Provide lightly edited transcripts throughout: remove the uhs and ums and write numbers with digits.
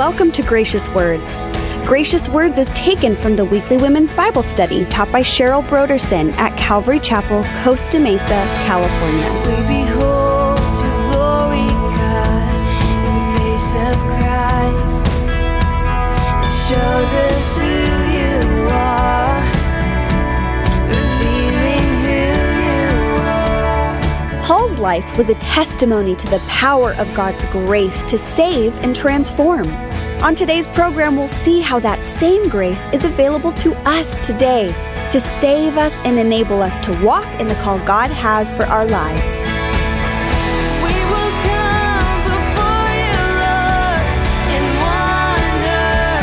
Welcome to Gracious Words. Gracious Words is taken from the weekly women's Bible study taught by Cheryl Broderson at Calvary Chapel, Costa Mesa, California. We behold your glory, God, in the face of Christ. It shows us who you are, revealing who you are. Paul's life was a testimony to the power of God's grace to save and transform. On today's program, we'll see how that same grace is available to us today to save us and enable us to walk in the call God has for our lives. We will come before you, Lord, in wonder.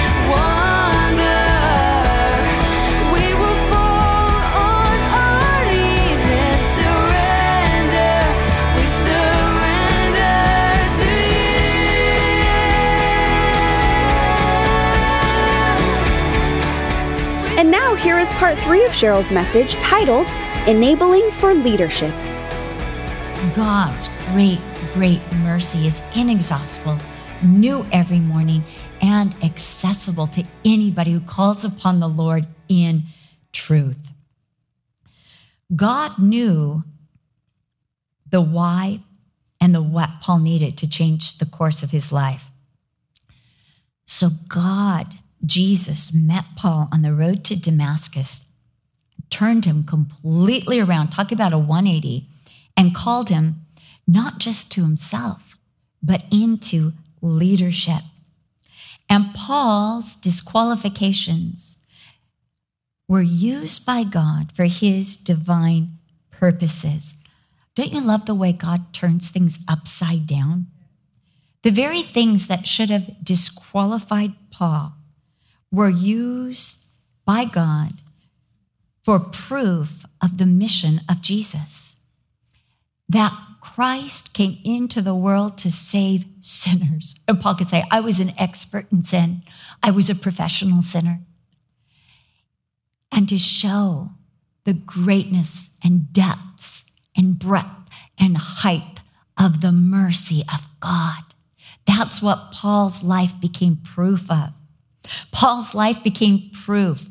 We will fall on our knees and surrender. We surrender to you. And now here is part 3 of Cheryl's message titled, Enabling for Leadership. God's great mercy is inexhaustible, new every morning, and accessible to anybody who calls upon the Lord in truth. God knew the why and the what Paul needed to change the course of his life. So Jesus met Paul on the road to Damascus, turned him completely around, talking about a 180, and called him not just to himself, but into leadership. And Paul's disqualifications were used by God for his divine purposes. Don't you love the way God turns things upside down? The very things that should have disqualified Paul were used by God for proof of the mission of Jesus. That Christ came into the world to save sinners. And Paul could say, I was an expert in sin. I was a professional sinner. And to show the greatness and depths and breadth and height of the mercy of God. That's what Paul's life became proof of. Paul's life became proof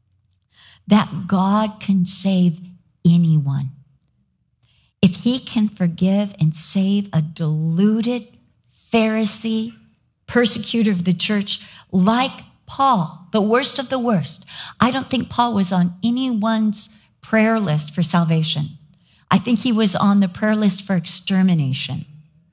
that God can save anyone. If he can forgive and save a deluded Pharisee, persecutor of the church, like Paul, the worst of the worst. I don't think Paul was on anyone's prayer list for salvation. I think he was on the prayer list for extermination.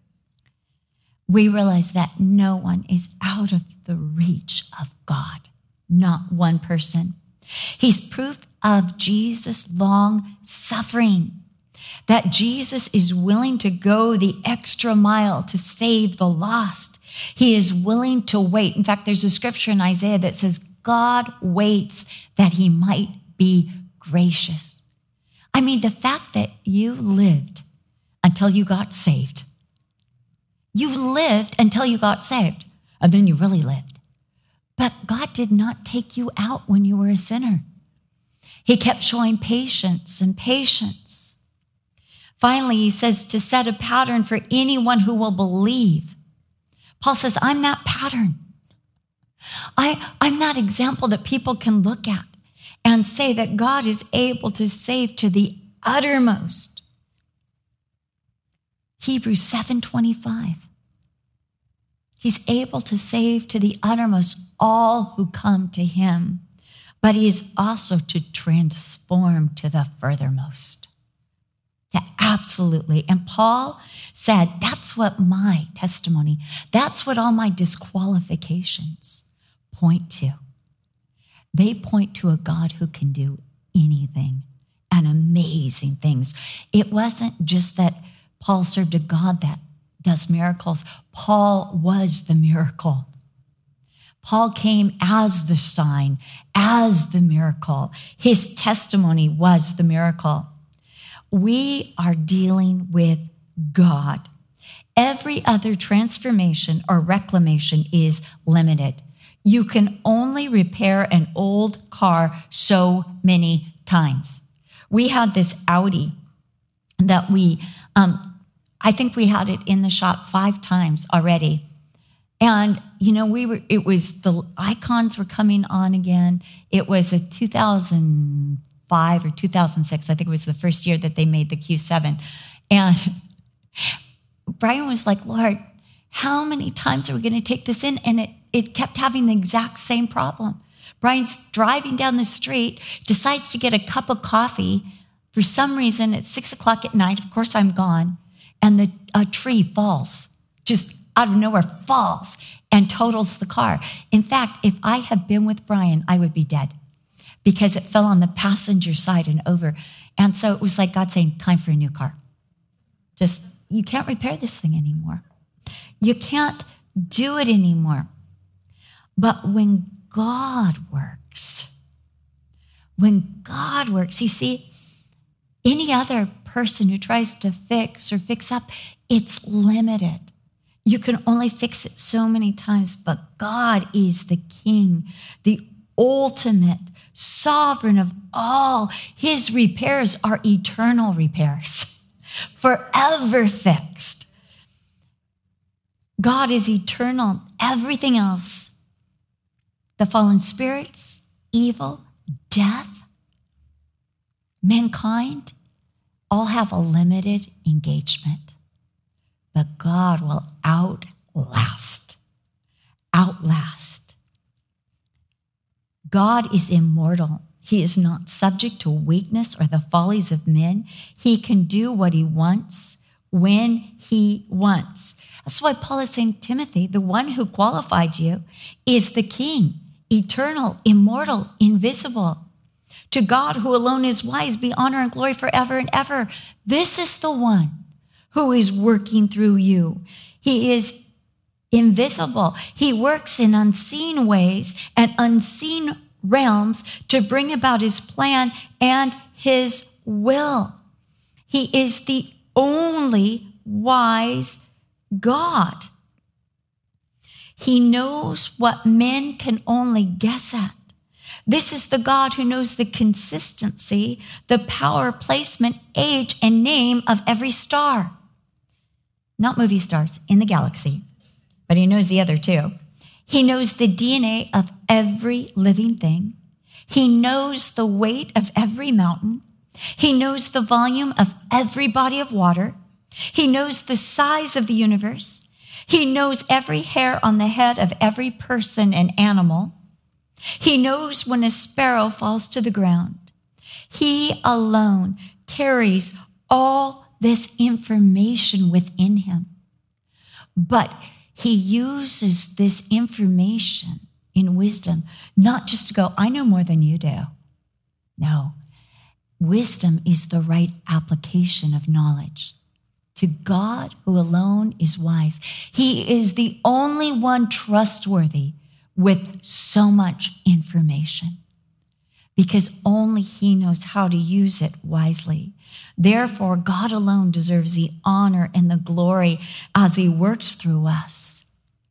We realize that no one is out of the reach of God, not one person. He's proof of Jesus' long suffering, that Jesus is willing to go the extra mile to save the lost. He is willing to wait. In fact, there's a scripture in Isaiah that says, God waits that he might be gracious. I mean, the fact that you lived until you got saved. You lived until you got saved, and then you really lived. But God did not take you out when you were a sinner. He kept showing patience and patience. Finally, he says to set a pattern for anyone who will believe. Paul says, I'm that pattern. I'm that example that people can look at and say that God is able to save to the uttermost. Hebrews 7:25. He's able to save to the uttermost all who come to him, but he is also to transform to the furthermost. Absolutely. And Paul said, that's what my testimony, that's what all my disqualifications point to. They point to a God who can do anything and amazing things. It wasn't just that Paul served a God that does miracles. Paul was the miracle. Paul came as the sign, as the miracle. His testimony was the miracle. We are dealing with God. Every other transformation or reclamation is limited. You can only repair an old car so many times. We had this Audi that I think we had it in the shop 5 times already. And, it was the icons were coming on again. It was a 2005 or 2006. I think it was the first year that they made the Q7. And Brian was like, Lord, how many times are we going to take this in? And it kept having the exact same problem. Brian's driving down the street, decides to get a cup of coffee. For some reason, at 6:00 at night, of course I'm gone, and a tree falls, just out of nowhere falls and totals the car. In fact, if I had been with Brian, I would be dead because it fell on the passenger side and over. And so it was like God saying, time for a new car. Just, you can't repair this thing anymore. You can't do it anymore. But when God works, you see, any other person who tries to fix or fix up, it's limited. You can only fix it so many times, but God is the King, the ultimate sovereign of all. His repairs are eternal repairs, forever fixed. God is eternal. Everything else, the fallen spirits, evil, death, mankind, all have a limited engagement. But God will outlast. God is immortal. He is not subject to weakness or the follies of men. He can do what he wants when he wants. That's why Paul is saying, Timothy, the one who qualified you is the King, eternal, immortal, invisible. To God who alone is wise, be honor and glory forever and ever. This is the one who is working through you. He is invisible. He works in unseen ways and unseen realms to bring about his plan and his will. He is the only wise God. He knows what men can only guess at. This is the God who knows the consistency, the power, placement, age, and name of every star. Not movie stars in the galaxy, but he knows the other two. He knows the DNA of every living thing. He knows the weight of every mountain. He knows the volume of every body of water. He knows the size of the universe. He knows every hair on the head of every person and animal. He knows when a sparrow falls to the ground. He alone carries all this information within him. But he uses this information in wisdom, not just to go, I know more than you do. No, wisdom is the right application of knowledge. To God who alone is wise. He is the only one trustworthy with so much information, because only he knows how to use it wisely. Therefore, God alone deserves the honor and the glory as he works through us.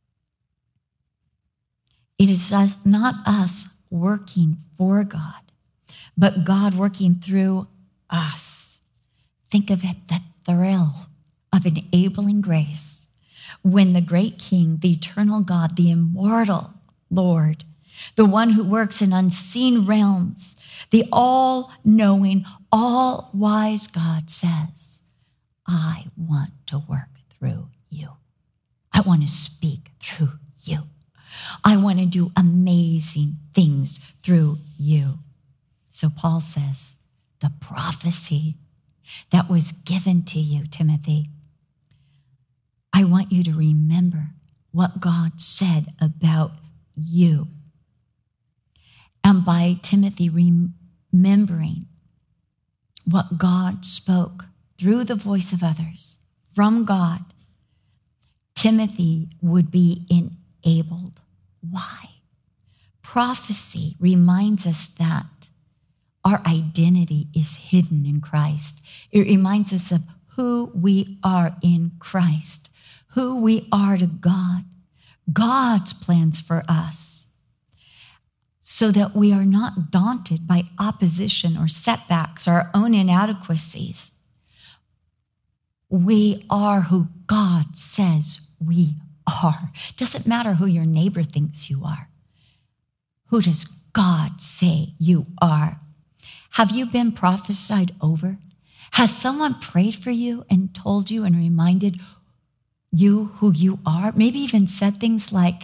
It is not us working for God, but God working through us. Think of it, the thrill of enabling grace when the great King, the eternal God, the immortal Lord, the one who works in unseen realms, the all-knowing, all-wise God says, I want to work through you. I want to speak through you. I want to do amazing things through you. So Paul says, the prophecy that was given to you, Timothy, I want you to remember what God said about you. And by Timothy remembering what God spoke through the voice of others from God, Timothy would be enabled. Why? Prophecy reminds us that our identity is hidden in Christ. It reminds us of who we are in Christ, who we are to God, God's plans for us, so that we are not daunted by opposition or setbacks, our own inadequacies. We are who God says we are. Doesn't matter who your neighbor thinks you are. Who does God say you are? Have you been prophesied over? Has someone prayed for you and told you and reminded you who you are? Maybe even said things like,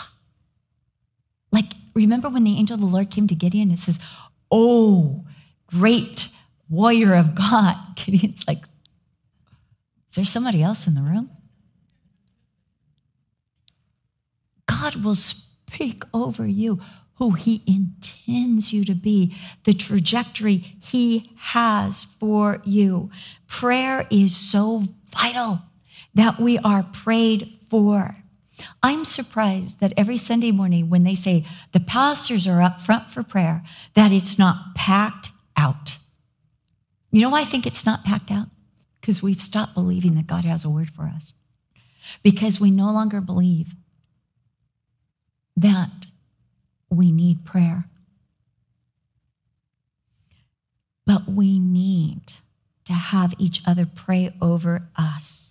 remember when the angel of the Lord came to Gideon and says, "Oh, great warrior of God." Gideon's like, is there somebody else in the room? God will speak over you who he intends you to be, the trajectory he has for you. Prayer is so vital that we are prayed for. I'm surprised that every Sunday morning when they say the pastors are up front for prayer, that it's not packed out. You know why I think it's not packed out? Because we've stopped believing that God has a word for us. Because we no longer believe that we need prayer. But we need to have each other pray over us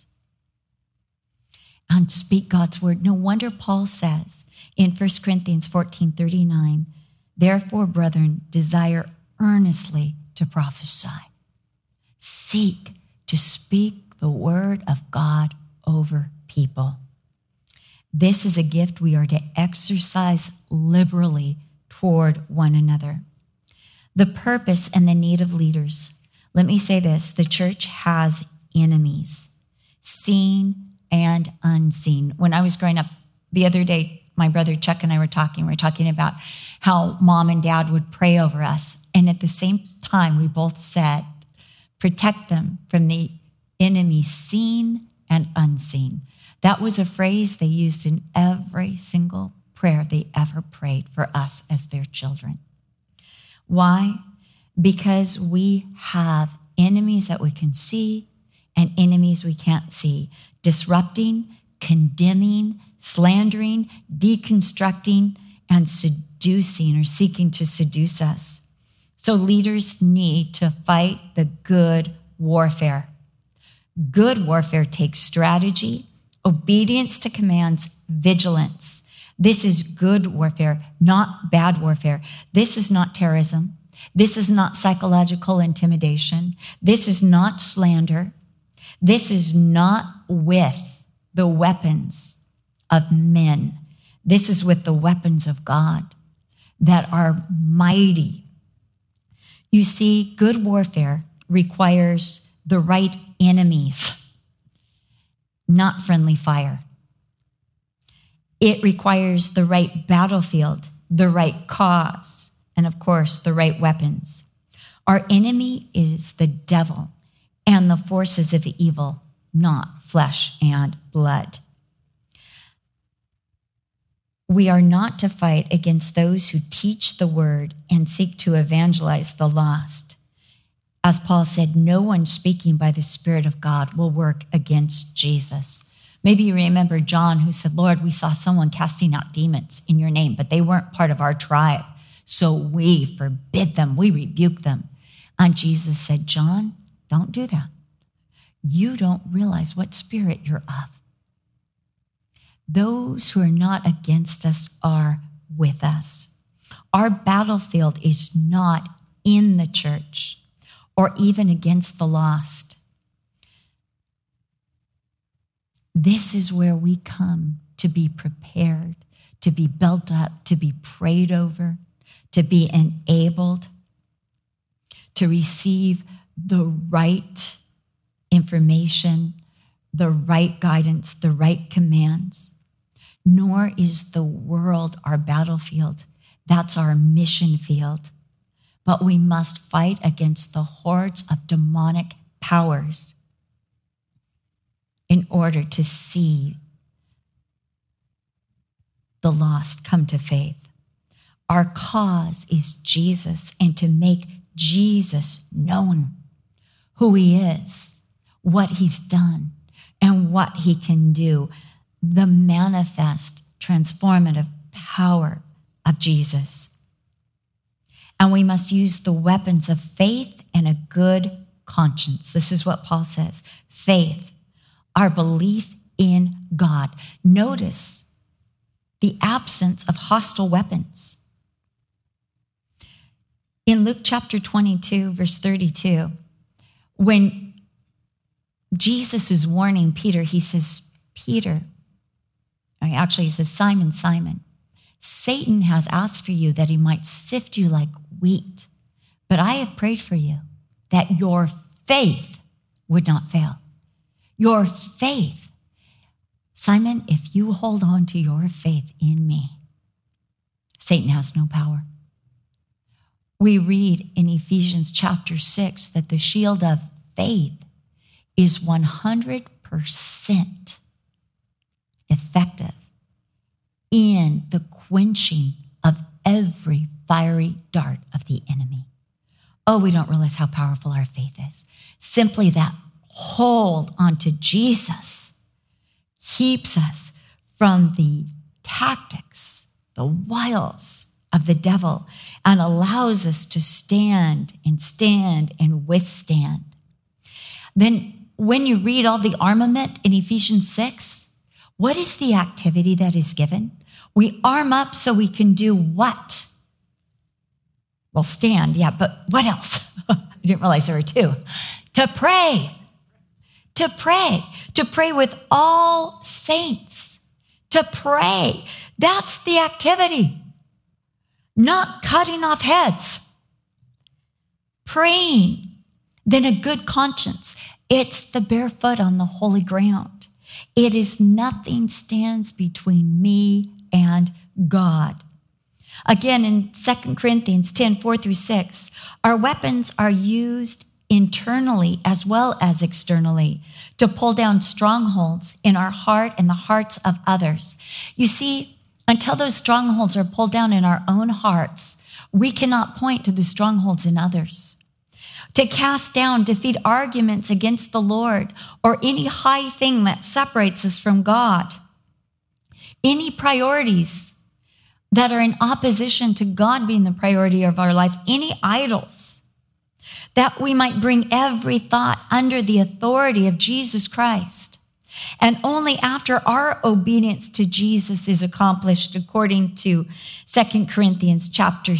and speak God's word. No wonder Paul says in 1 Corinthians 14:39, "Therefore, brethren, desire earnestly to prophesy." Seek to speak the word of God over people. This is a gift we are to exercise liberally toward one another. The purpose and the need of leaders. Let me say this, the church has enemies, seen and unseen. When I was growing up the other day, my brother Chuck and I were talking about how mom and dad would pray over us. And at the same time, we both said, protect them from the enemy seen and unseen. That was a phrase they used in every single prayer they ever prayed for us as their children. Why? Because we have enemies that we can see and enemies we can't see, disrupting, condemning, slandering, deconstructing, and seducing or seeking to seduce us. So leaders need to fight the good warfare. Good warfare takes strategy, obedience to commands, vigilance. This is good warfare, not bad warfare. This is not terrorism. This is not psychological intimidation. This is not slander. This is not with the weapons of men. This is with the weapons of God that are mighty. You see, good warfare requires the right enemies, not friendly fire. It requires the right battlefield, the right cause, and of course, the right weapons. Our enemy is the devil and the forces of evil, not flesh and blood. We are not to fight against those who teach the word and seek to evangelize the lost. As Paul said, no one speaking by the Spirit of God will work against Jesus. Maybe you remember John who said, "Lord, we saw someone casting out demons in your name, but they weren't part of our tribe. So we forbid them, we rebuke them." And Jesus said, "John, don't do that. You don't realize what spirit you're of. Those who are not against us are with us." Our battlefield is not in the church or even against the lost. This is where we come to be prepared, to be built up, to be prayed over, to be enabled, to receive the right information, the right guidance, the right commands. Nor is the world our battlefield. That's our mission field. But we must fight against the hordes of demonic powers in order to see the lost come to faith. Our cause is Jesus, and to make Jesus known, who he is, what he's done, and what he can do. The manifest, transformative power of Jesus. And we must use the weapons of faith and a good conscience. This is what Paul says. Faith, our belief in God. Notice the absence of hostile weapons. In Luke chapter 22, verse 32, when Jesus is warning Peter, he says, he says, Simon, Simon, Satan has asked for you that he might sift you like wheat, but I have prayed for you that your faith would not fail. Your faith. Simon, if you hold on to your faith in me, Satan has no power. We read in Ephesians chapter 6 that the shield of faith is 100% effective in the quenching of every fiery dart of the enemy. Oh, we don't realize how powerful our faith is. Simply that hold onto Jesus keeps us from the tactics, the wiles of the devil, and allows us to stand and withstand. Then when you read all the armament in Ephesians 6, what is the activity that is given? We arm up so we can do what? Well, stand, yeah, but what else? I didn't realize there were two. To pray with all saints, to pray. That's the activity. Not cutting off heads. Praying. Then a good conscience. It's the bare foot on the holy ground. It is nothing stands between me and God. Again, in 2 Corinthians 10, 4-6, our weapons are used internally as well as externally to pull down strongholds in our heart and the hearts of others. You see, until those strongholds are pulled down in our own hearts, we cannot point to the strongholds in others. To cast down, defeat arguments against the Lord or any high thing that separates us from God. Any priorities that are in opposition to God being the priority of our life, any idols, that we might bring every thought under the authority of Jesus Christ. And only after our obedience to Jesus is accomplished, according to 2 Corinthians chapter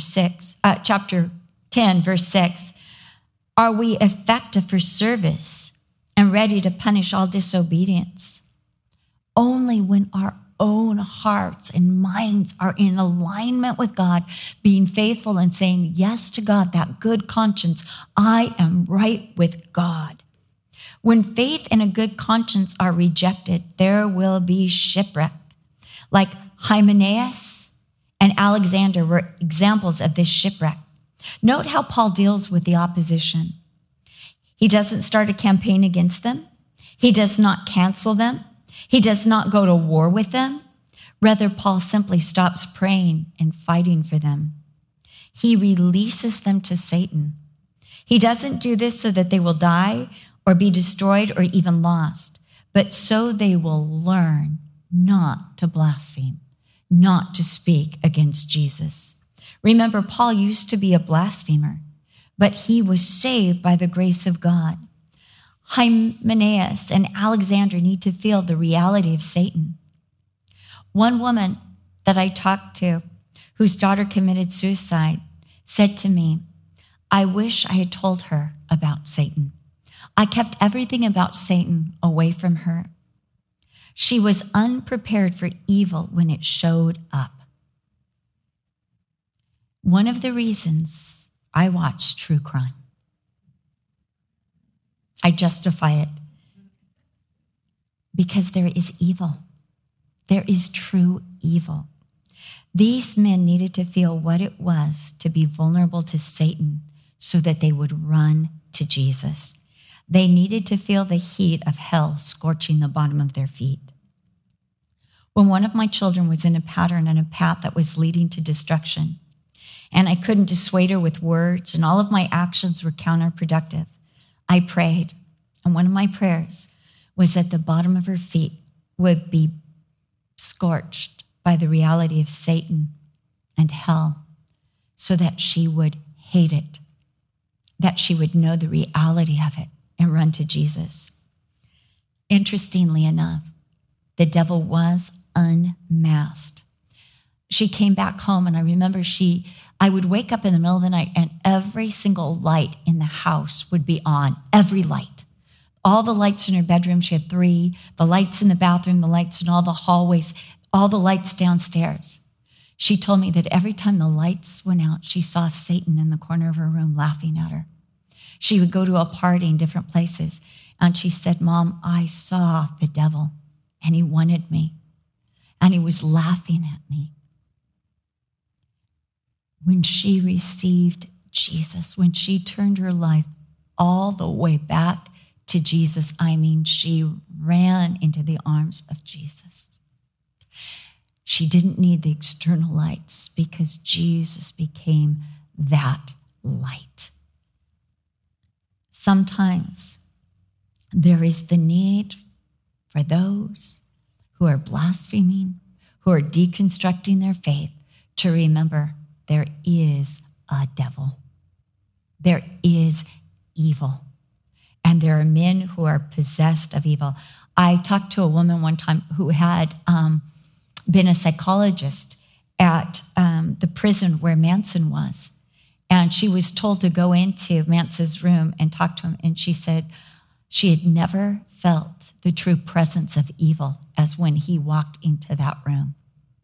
10, verse 6, are we effective for service and ready to punish all disobedience. Only when our own hearts and minds are in alignment with God, being faithful and saying yes to God, that good conscience, I am right with God. When faith and a good conscience are rejected, there will be shipwreck. Like Hymenaeus and Alexander were examples of this shipwreck. Note how Paul deals with the opposition. He doesn't start a campaign against them. He does not cancel them. He does not go to war with them. Rather, Paul simply stops praying and fighting for them. He releases them to Satan. He doesn't do this so that they will die or be destroyed or even lost, but so they will learn not to blaspheme, not to speak against Jesus. Remember, Paul used to be a blasphemer, but he was saved by the grace of God. Hymenaeus and Alexander need to feel the reality of Satan. One woman that I talked to, whose daughter committed suicide, said to me, I wish I had told her about Satan. I kept everything about Satan away from her. She was unprepared for evil when it showed up. One of the reasons I watch true crime, I justify it because there is evil. There is true evil. These men needed to feel what it was to be vulnerable to Satan so that they would run to Jesus. They needed to feel the heat of hell scorching the bottom of their feet. When one of my children was in a pattern and a path that was leading to destruction, and I couldn't dissuade her with words, and all of my actions were counterproductive, I prayed, and one of my prayers was that the bottom of her feet would be scorched by the reality of Satan and hell, so that she would hate it, that she would know the reality of it and run to Jesus. Interestingly enough, The devil was unmasked. She came back home, and I remember I would wake up in the middle of the night, and every single light in the house would be on, every light. All the lights in her bedroom, she had 3, the lights in the bathroom, the lights in all the hallways, all the lights downstairs. She told me that every time the lights went out, she saw Satan in the corner of her room laughing at her. She would go to a party in different places, and she said, Mom, I saw the devil, and he wanted me, and he was laughing at me. When she received Jesus, when she turned her life all the way back to Jesus, she ran into the arms of Jesus. She didn't need the external lights because Jesus became that light. Sometimes there is the need for those who are blaspheming, who are deconstructing their faith, to remember there is a devil. There is evil. And there are men who are possessed of evil. I talked to a woman one time who had been a psychologist at the prison where Manson was. And she was told to go into Manson's room and talk to him. And she said she had never felt the true presence of evil as when he walked into that room.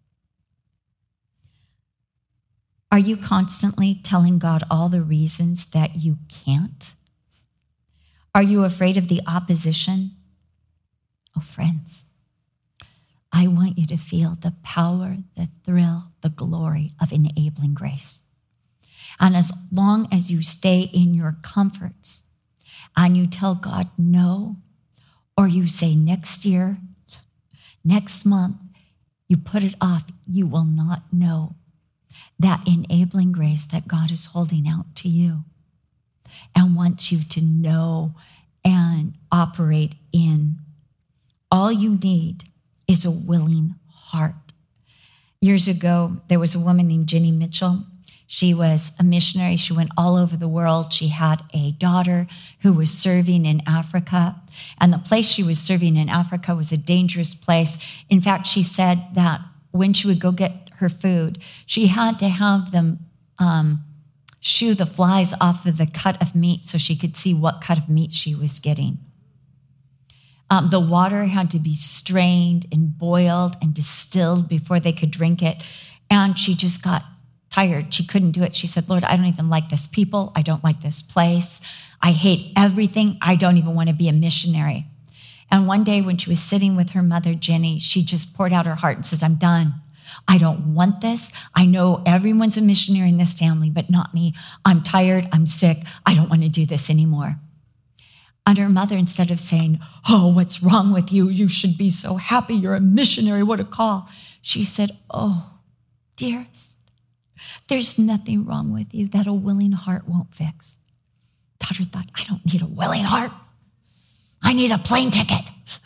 Are you constantly telling God all the reasons that you can't? Are you afraid of the opposition? Oh, friends, I want you to feel the power, the thrill, the glory of enabling grace. And as long as you stay in your comforts and you tell God no, or you say next year, next month, you put it off, you will not know that enabling grace that God is holding out to you and wants you to know and operate in. All you need is a willing heart. Years ago, there was a woman named Jenny Mitchell. She was a missionary. She went all over the world. She had a daughter who was serving in Africa. And the place she was serving in Africa was a dangerous place. In fact, she said that when she would go get her food, she had to have them shoo the flies off of the cut of meat so she could see what cut of meat she was getting. The water had to be strained and boiled and distilled before they could drink it. And she just got tired. She couldn't do it. She said, Lord, I don't even like this people. I don't like this place. I hate everything. I don't even want to be a missionary. And one day when she was sitting with her mother, Jenny, she just poured out her heart and says, I'm done. I don't want this. I know everyone's a missionary in this family, but not me. I'm tired. I'm sick. I don't want to do this anymore. And her mother, instead of saying, oh, what's wrong with you? You should be so happy. You're a missionary. What a call. She said, oh, dearest, there's nothing wrong with you that a willing heart won't fix. Daughter thought, I don't need a willing heart. I need a plane ticket.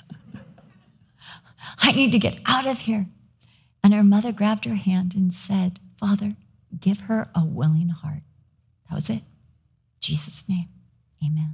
I need to get out of here. And her mother grabbed her hand and said, Father, give her a willing heart. That was it. In Jesus' name, amen.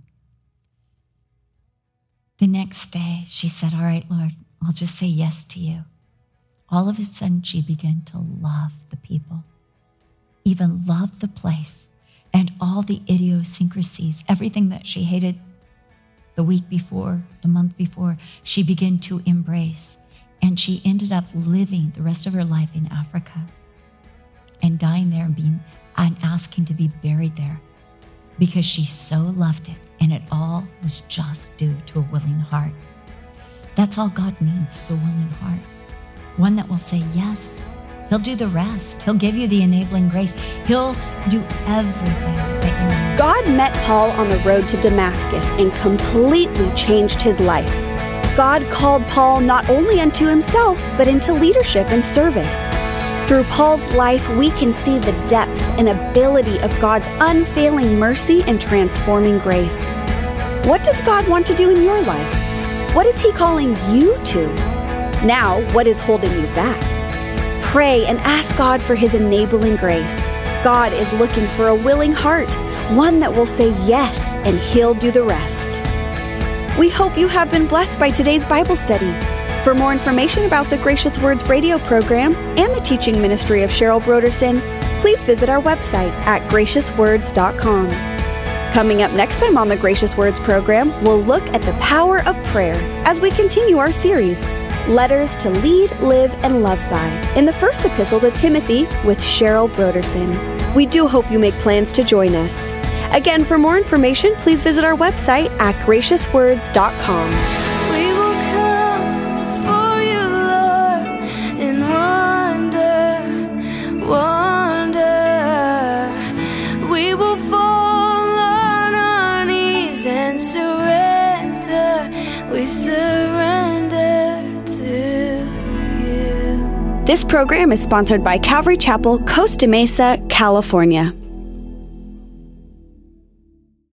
The next day, she said, all right, Lord, I'll just say yes to you. All of a sudden, she began to love the people, even love the place and all the idiosyncrasies, everything that she hated the week before, the month before, she began to embrace. And she ended up living the rest of her life in Africa and dying there and asking to be buried there because she so loved it. And it all was just due to a willing heart. That's all God needs, is a willing heart. One that will say yes. He'll do the rest. He'll give you the enabling grace. He'll do everything that you need. God met Paul on the road to Damascus and completely changed his life. God called Paul not only unto himself, but into leadership and service. Through Paul's life, we can see the depth and ability of God's unfailing mercy and transforming grace. What does God want to do in your life? What is He calling you to? Now, what is holding you back? Pray and ask God for His enabling grace. God is looking for a willing heart, one that will say yes, and He'll do the rest. We hope you have been blessed by today's Bible study. For more information about the Gracious Words radio program and the teaching ministry of Cheryl Brodersen, please visit our website at graciouswords.com. Coming up next time on the Gracious Words program, we'll look at the power of prayer as we continue our series, Letters to Lead, Live, and Love By, in the first epistle to Timothy with Cheryl Brodersen. We do hope you make plans to join us. Again, for more information, please visit our website at graciouswords.com. This program is sponsored by Calvary Chapel, Costa Mesa, California.